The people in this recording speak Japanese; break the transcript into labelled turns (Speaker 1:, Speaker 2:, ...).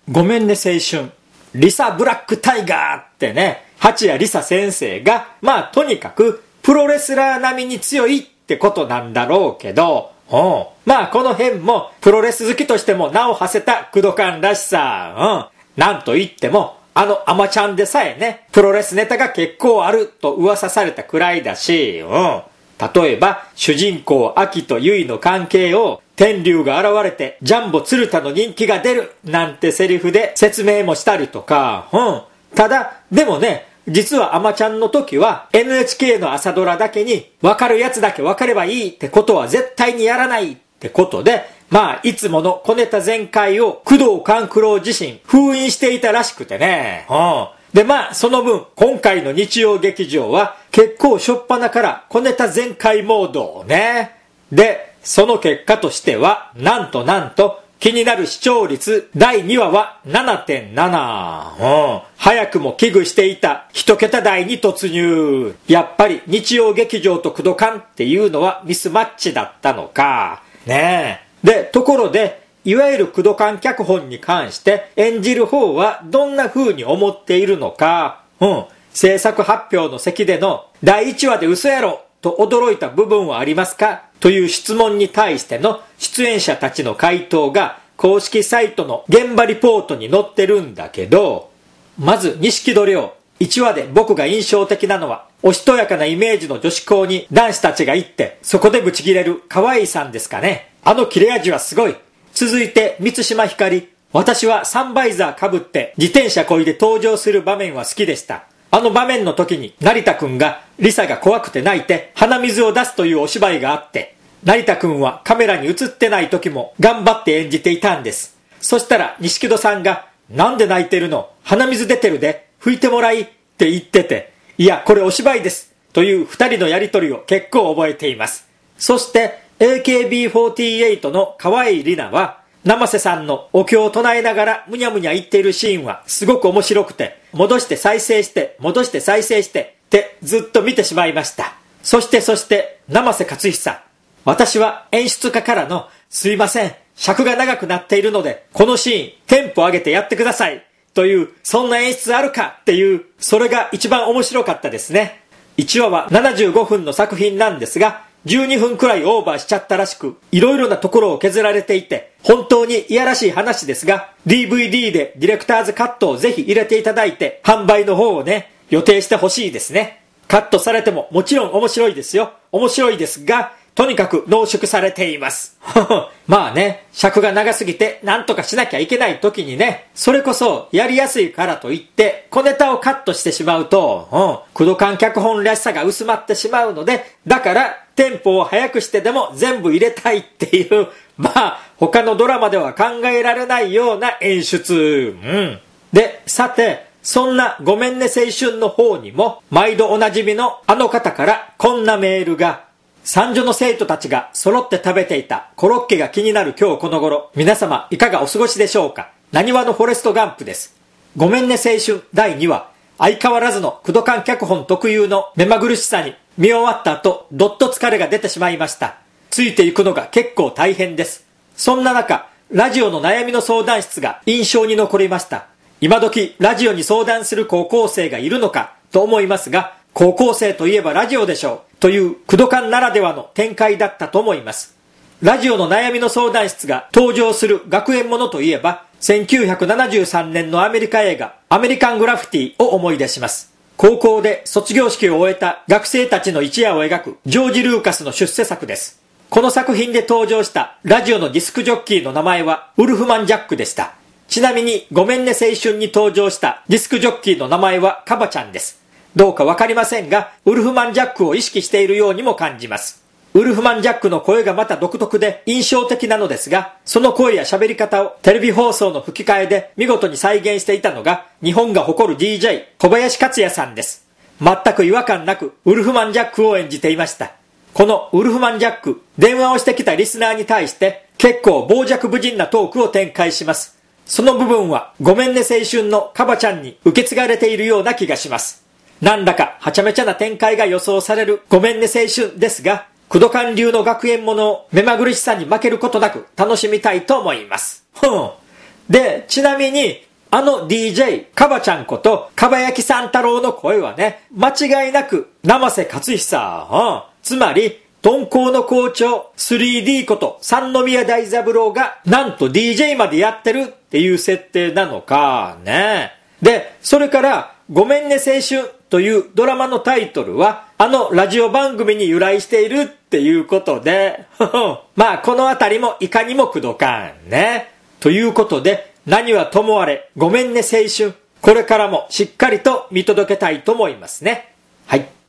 Speaker 1: ごめんね青春、リサブラックタイガーってね、八谷リサ先生が、とにかくプロレスラー並みに強いってことなんだろうけど、この辺もプロレス好きとしても名を馳せたクドカンらしさ、なんと言っても、アマちゃんでさえね、プロレスネタが結構あると噂されたくらいだし、例えば、主人公アキとユイの関係を、天竜が現れてジャンボ鶴田の人気が出るなんてセリフで説明もしたりとか、ただ、でもね、実はアマちゃんの時は NHK の朝ドラだけに分かるやつだけ分かればいいってことは絶対にやらないってことで、いつもの小ネタ全開を工藤官九郎自身封印していたらしくてね。でその分今回の日曜劇場は結構初っ端から小ネタ全開モードをね。で、その結果としてはなんと気になる視聴率第2話は 7.7、早くも危惧していた一桁台に突入。やっぱり日曜劇場とクドカンっていうのはミスマッチだったのかね。で、ところでいわゆるクドカン脚本に関して演じる方はどんな風に思っているのか、制作発表の席での第1話で嘘やろと驚いた部分はありますかという質問に対しての出演者たちの回答が公式サイトの現場リポートに載ってるんだけど、まず錦戸亮、1話で僕が印象的なのはおしとやかなイメージの女子校に男子たちが行ってそこでブチ切れる可愛いさんですかね。切れ味はすごい。続いて満島ひかり、私はサンバイザー被って自転車こいで登場する場面は好きでした。場面の時に成田くんがリサが怖くて泣いて鼻水を出すというお芝居があって、成田くんはカメラに映ってない時も頑張って演じていたんです。そしたら錦戸さんが、なんで泣いてるの、鼻水出てるで、拭いてもらいって言ってて、いやこれお芝居ですという二人のやりとりを結構覚えています。そして AKB48 の河合里奈は生瀬さんのお経を唱えながらむにゃむにゃ言っているシーンはすごく面白くて、戻して再生して戻して再生してってずっと見てしまいました。そして生瀬勝久、私は演出家からのすいません尺が長くなっているのでこのシーンテンポ上げてやってくださいという、そんな演出あるかっていう、それが一番面白かったですね。1話は75分の作品なんですが12分くらいオーバーしちゃったらしく、いろいろなところを削られていて本当にいやらしい話ですが、 DVD でディレクターズカットをぜひ入れていただいて販売の方をね予定してほしいですね。カットされてももちろん面白いですよ。面白いですがとにかく濃縮されています。尺が長すぎて何とかしなきゃいけない時にね、それこそやりやすいからといって小ネタをカットしてしまうと、クドカン脚本らしさが薄まってしまうので、だからテンポを速くしてでも全部入れたいっていう、他のドラマでは考えられないような演出。で、さてそんなごめんね青春の方にも毎度おなじみのあの方からこんなメールが。三女の生徒たちが揃って食べていたコロッケが気になる今日この頃、皆様いかがお過ごしでしょうか。なにわのフォレストガンプです。ごめんね青春第2話、相変わらずのクドカン脚本特有の目まぐるしさに見終わった後どっと疲れが出てしまいました。ついていくのが結構大変です。そんな中、ラジオの悩みの相談室が印象に残りました。今時ラジオに相談する高校生がいるのかと思いますが、高校生といえばラジオでしょうというクドカンならではの展開だったと思います。ラジオの悩みの相談室が登場する学園ものといえば1973年のアメリカ映画アメリカングラフィティを思い出します。高校で卒業式を終えた学生たちの一夜を描くジョージ・ルーカスの出世作です。この作品で登場したラジオのディスクジョッキーの名前はウルフマン・ジャックでした。ちなみにごめんね青春に登場したディスクジョッキーの名前はカバちゃんです。どうかわかりませんが、ウルフマンジャックを意識しているようにも感じます。ウルフマンジャックの声がまた独特で印象的なのですが、その声や喋り方をテレビ放送の吹き替えで見事に再現していたのが日本が誇る DJ 小林克也さんです。全く違和感なくウルフマンジャックを演じていました。このウルフマンジャック、電話をしてきたリスナーに対して結構傍若無人なトークを展開します。その部分はごめんね青春のカバちゃんに受け継がれているような気がします。なんだかはちゃめちゃな展開が予想されるごめんね青春ですが、クドカン流の学園ものを目まぐるしさに負けることなく楽しみたいと思います。 で、ちなみに、DJ、カバちゃんことかばやきさん太郎の声はね、間違いなく生瀬勝久、つまり、敦煌の校長 3D こと三宮大三郎がなんと DJ までやってるっていう設定なのかね。で、それからごめんね青春というドラマのタイトルはラジオ番組に由来しているっていうことでまあこのあたりもいかにもくどかんね。ということで何はともあれごめんね青春、これからもしっかりと見届けたいと思いますね。はい。